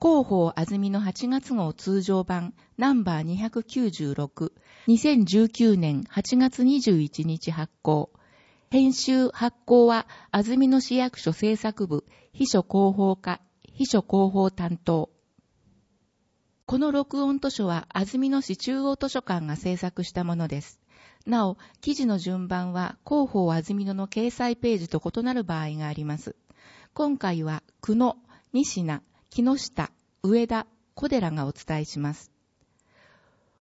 広報あずみの8月号通常版ナンバー296、2019年8月21日発行。編集発行はあずみの市役所制作部秘書広報課、秘書広報担当。この録音図書はあずみの市中央図書館が制作したものです。なお、記事の順番は広報あずみの掲載ページと異なる場合があります。今回は久野、仁科、木下、上田、小寺がお伝えします。